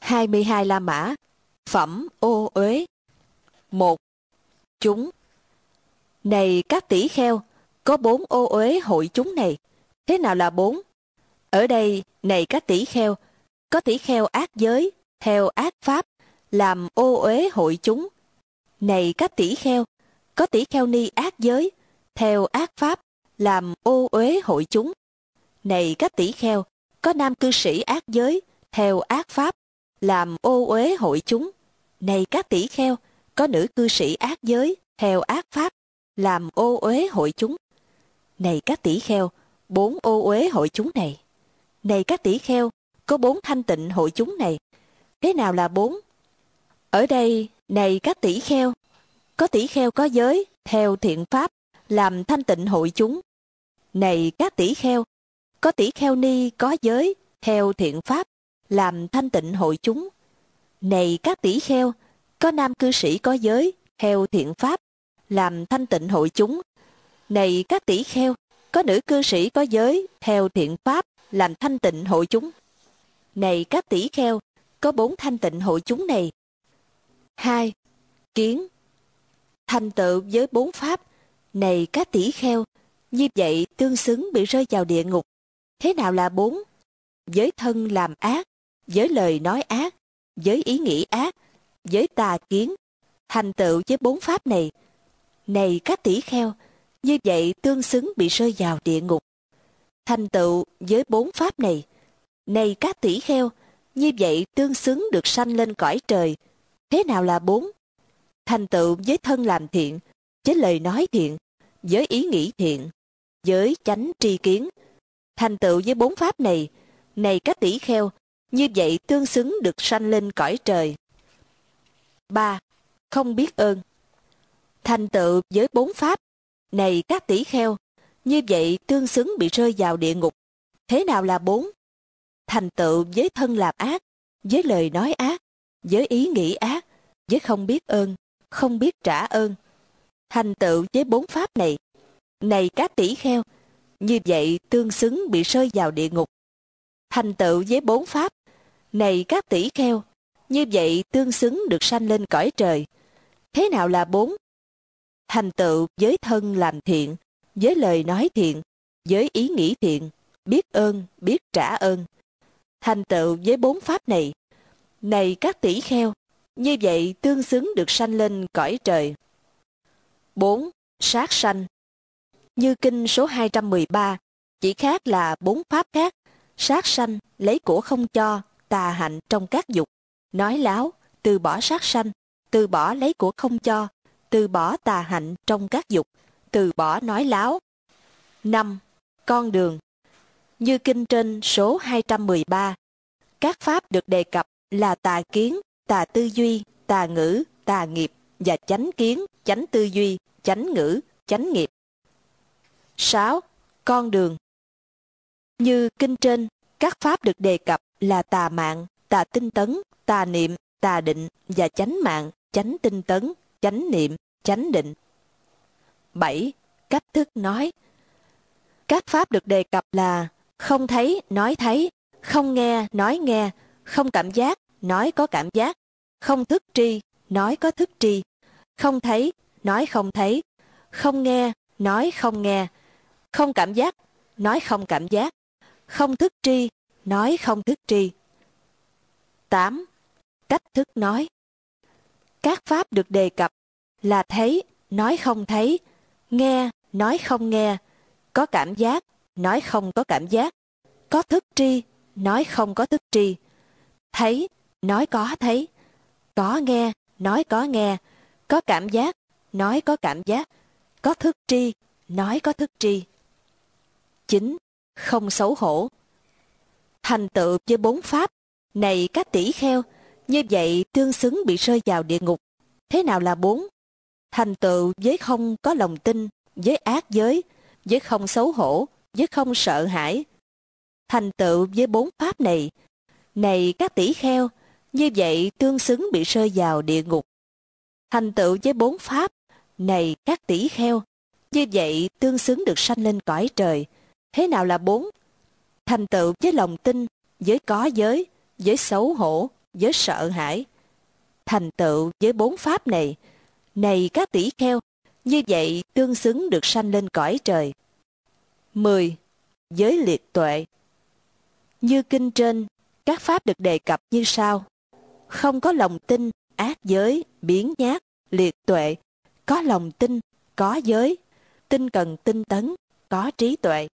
22 La Mã. Phẩm ô uế. 1. Chúng. Này các tỷ kheo, có 4 ô uế hội chúng này. Thế nào là 4? Ở đây, này các tỷ kheo, có tỷ kheo ác giới, theo ác pháp, làm ô uế hội chúng. Này các tỷ kheo, có tỷ kheo ni ác giới, theo ác pháp, làm ô uế hội chúng. Này các tỷ kheo, có nam cư sĩ ác giới, theo ác pháp, làm ô uế hội chúng. Này các tỷ kheo, có nữ cư sĩ ác giới, theo ác pháp, làm ô uế hội chúng. Này các tỷ kheo, 4 ô uế hội chúng này. Này các tỷ kheo, có 4 thanh tịnh hội chúng này. Thế nào là 4? Ở đây, này các tỷ kheo, có tỷ kheo có giới, theo thiện pháp, làm thanh tịnh hội chúng. Này các tỷ kheo, có tỷ kheo ni có giới, theo thiện pháp, làm thanh tịnh hội chúng. Này các tỷ kheo, có nam cư sĩ có giới, theo thiện pháp, làm thanh tịnh hội chúng. Này các tỷ kheo, có nữ cư sĩ có giới, theo thiện pháp, làm thanh tịnh hội chúng. Này các tỷ kheo, có 4 thanh tịnh hội chúng này. 2. Kiến. Thành tựu với 4 pháp, này các tỷ kheo, như vậy tương xứng bị rơi vào địa ngục. Thế nào là 4? Với thân làm ác, với lời nói ác, với ý nghĩ ác, với tà kiến. Thành tựu với 4 pháp này, này các tỷ kheo, như vậy tương xứng bị rơi vào địa ngục. Thành tựu với 4 pháp này, này các tỷ kheo, như vậy tương xứng được sanh lên cõi trời. Thế nào là 4? Thành tựu với thân làm thiện, với lời nói thiện, với ý nghĩ thiện, với chánh tri kiến. Thành tựu với 4 pháp này, này các tỷ kheo, như vậy tương xứng được sanh lên cõi trời. 3. Không biết ơn. Thành tựu với 4 pháp, này các tỷ kheo, như vậy tương xứng bị rơi vào địa ngục. Thế nào là 4? Thành tựu với thân làm ác, với lời nói ác, với ý nghĩ ác, với không biết ơn, không biết trả ơn. Thành tựu với 4 pháp này, này các tỷ kheo, như vậy tương xứng bị rơi vào địa ngục. Thành tựu với 4 pháp, này các tỷ kheo, như vậy tương xứng được sanh lên cõi trời. Thế nào là 4? Thành tựu với thân làm thiện, với lời nói thiện, với ý nghĩ thiện, biết ơn, biết trả ơn. Thành tựu với 4 pháp này, này các tỷ kheo, như vậy tương xứng được sanh lên cõi trời. 4. Sát sanh. Như kinh số 213, chỉ khác là 4 pháp khác. Sát sanh, lấy của không cho, tà hạnh trong các dục, nói láo, từ bỏ sát sanh, từ bỏ lấy của không cho, từ bỏ tà hạnh trong các dục, từ bỏ nói láo. 5. Con đường. Như kinh trên số 213, các pháp được đề cập là tà kiến, tà tư duy, tà ngữ, tà nghiệp và chánh kiến, chánh tư duy, chánh ngữ, chánh nghiệp. 6. Con đường. Như kinh trên, các pháp được đề cập là tà mạng, tà tinh tấn, tà niệm, tà định và chánh mạng, chánh tinh tấn, chánh niệm, chánh định. 7. Cách thức nói. Các pháp được đề cập là không thấy, nói thấy, không nghe, nói nghe, không cảm giác, nói có cảm giác, không thức tri, nói có thức tri, không thấy, nói không thấy, không nghe, nói không nghe, không cảm giác, nói không cảm giác, không thức tri, nói không thức tri. 8. Cách thức nói. Các pháp được đề cập là thấy, nói không thấy, nghe, nói không nghe, có cảm giác, nói không có cảm giác, có thức tri, nói không có thức tri, thấy, nói có thấy, có nghe, nói có nghe, có cảm giác, nói có cảm giác, có thức tri, nói có thức tri. 9. Không xấu hổ. Thành tựu với 4 pháp, này các tỷ kheo, như vậy tương xứng bị rơi vào địa ngục. Thế nào là 4? Thành tựu với không có lòng tin, với ác giới, với không xấu hổ, với không sợ hãi. Thành tựu với 4 pháp này, này các tỷ kheo, như vậy tương xứng bị rơi vào địa ngục. Thành tựu với 4 pháp, này các tỷ kheo, như vậy tương xứng được sanh lên cõi trời. Thế nào là 4? Thành tựu với lòng tin, với có giới, với xấu hổ, với sợ hãi. Thành tựu với 4 pháp này, này các tỷ kheo, như vậy tương xứng được sanh lên cõi trời. 10. Giới liệt tuệ. Như kinh trên, các pháp được đề cập như sau: không có lòng tin, ác giới, biếng nhác, liệt tuệ; có lòng tin, có giới, tinh cần tinh tấn, có trí tuệ.